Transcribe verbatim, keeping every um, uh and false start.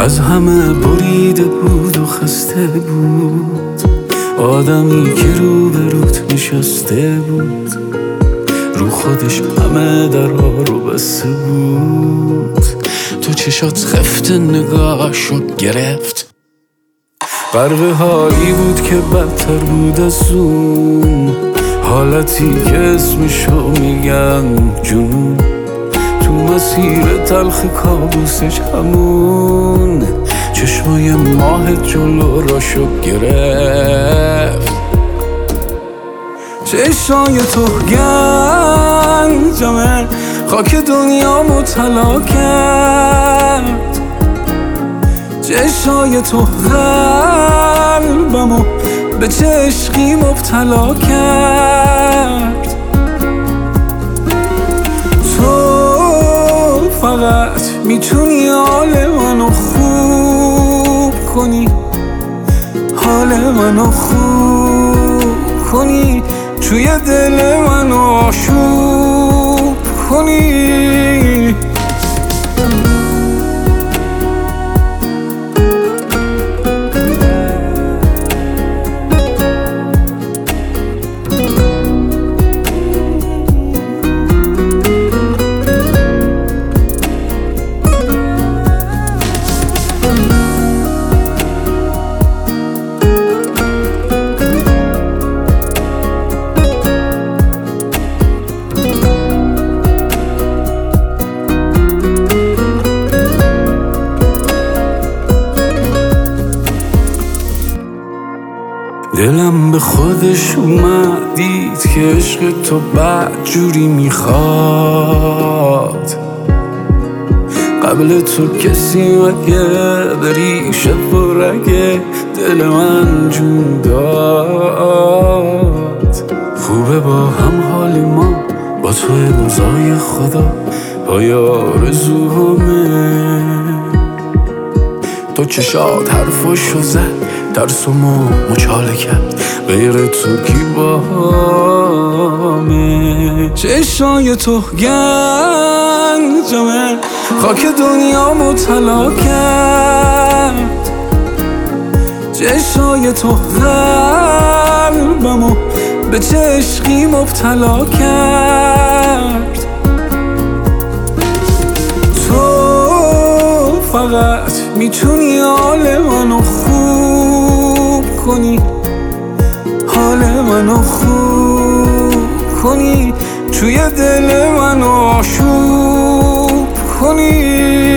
از همه بریده بود و خسته بود، آدمی که رو به روت نشسته بود، رو خودش همه درها رو بسته بود. تو چشات خفت نگاهشو گرفت، غرق حالی بود که بدتر بود از اون حالتی که اسمشو میگن جنون. تو مسیر تلخ کابوسش همون چشمای ماه جلو راشو گرفت. چشای تو گنجمه خاک دنیا مطلا کرد، چشای تو قلبمو به چه عشقی مبتلا کرد. تو فقط میتونی حال منو خوب کنی، حال منو خوب کنی، توی دل منو آشوب کنی. دلم به خودش اومد دید که عشق تو بد جوری میخواد. قبل تو کسی مگه بری شب و رگه دل من جون داد. خوبه با هم حال ما با تو امضای خدا پای آرزوهامه. تو چشات حرفاشو زد ترسمو مچاله کرد، غیر تو کی باهامه. چشای تو گنجمه خاک دنیا مطلا کرد، چشای تو قلبمو به چه عشقی مبتلا کرد. تو فقط میتونی حال منو خوب کنی، حال منو خوب کنی، توی دل منو آشوب کنی.